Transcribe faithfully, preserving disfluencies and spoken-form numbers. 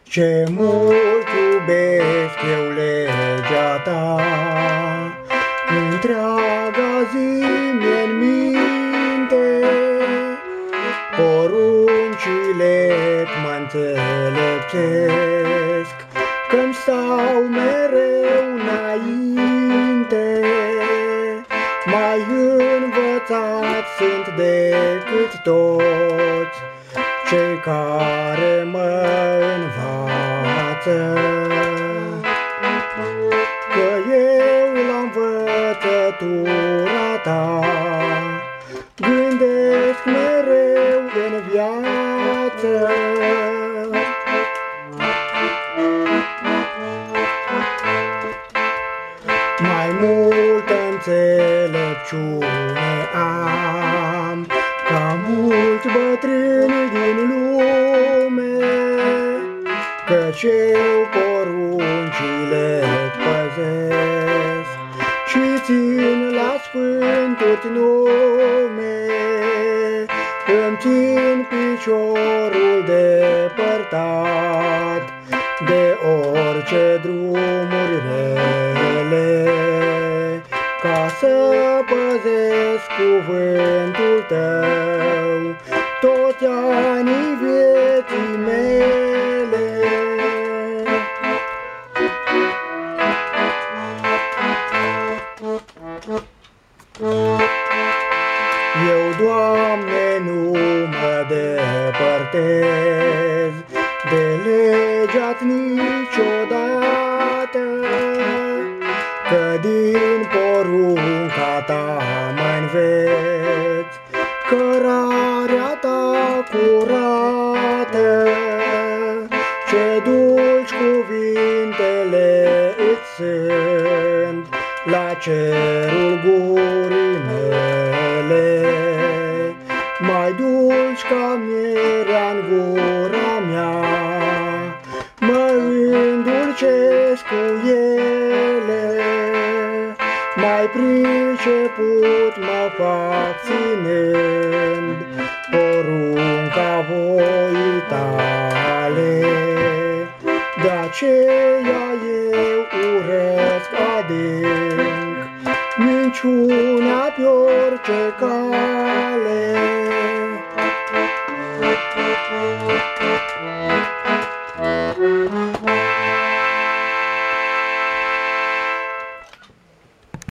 Ce mult iubesc eu legea ta, întreaga zi mi-e-n minte, poruncile-t mă înțelepțesc, că-mi stau mereu înainte. Mai învățat sunt decât toți cei care mă învață, că eu la învățătura ta gândesc mereu în viață. Mai multă înțelepciune am ca mulți bătrâni din lume, căci eu poruncile-ți păzesc și țin la sfântul nume. Îmi țin piciorul depărtat de orice drumuri rele, ca să păzesc cuvântul tău toți anii vieții mele. Eu, Doamne, nu mă depărtez de legea-ți niciodată, că din porunca ta mă-nveți cărarea ta curată. Ce dulci cuvintele îți sunt la cerul gurii mele, mai dulci ca mierea-n gura mea, mă îndulcesc cu ele. Mai priceput mă fac ținând porunca voii tale, de-aceea eu urăsc adânc minciuna pe orice cale.